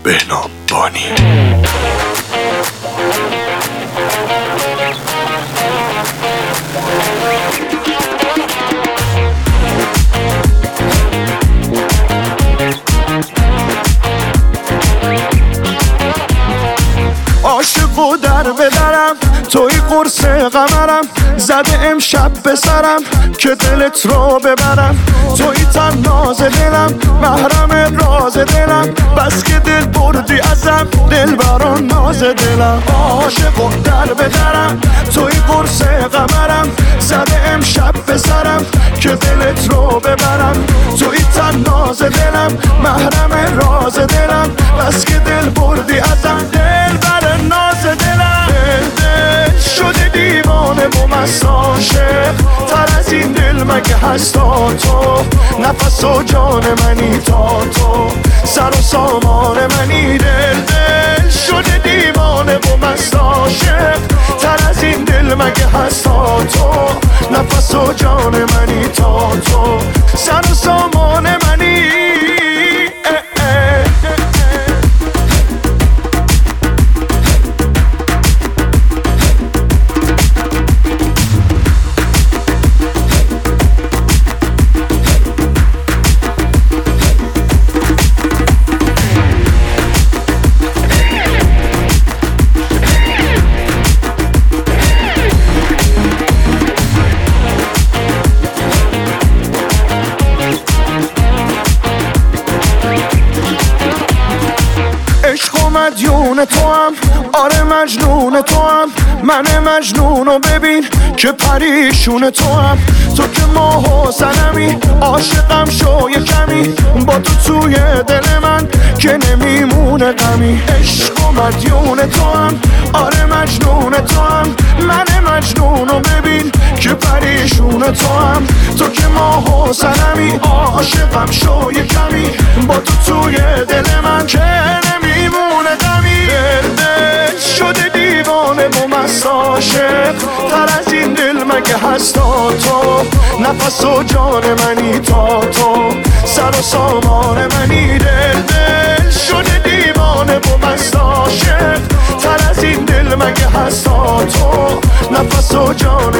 بهنام بانی. عاشق و در بدرم توی قرص قمرم، زده امشب به سرم که دلت رو ببرم. توی تن ناز دلم، محرم راز دلم، بس که دل بردی ازم، دل بران ناز دلم. عاشق و در بدرم توی قرص قمرم، زده امشب به سرم که دلت رو ببرم. توی تن ناز دلم، محرم راز دلم، بس که دل بردی ازم، دل بر ناز دلم. دل شده دیوانه و مست عاشق، تر از این دل مگه هستا تو؟ نفس و جان منی تا تو، سر و سامان منی. دل شده دیوانه و مست عاشق، تر از این دل مگه هستا تو؟ نفس و جان منی تا تو، سر و سامان منی. مدیون تو هم، آره مجنون تو هم، من مجنونو ببین که پریشون تو هم. تو که ماه و سنمی، عاشقم شو یه کمی، با تو توی دل من که نمیمونه غمی. عشق و مدیون تو هم، آره مجنون تو هم، من مجنونو ببین که پریشون تو هم. تو که ماه و سنمی، عاشقم شو یه کمی، با تو توی دل من که نمیمونه غمی. دل شده دیوانه و مست عاشق، تر از این دل مگه هستا تو؟ نفس و جان منی تا تو، سر و سامان منی. دل شده دیوانه و مست عاشق، تر از این دل مگه هستا تو؟ نفس و جان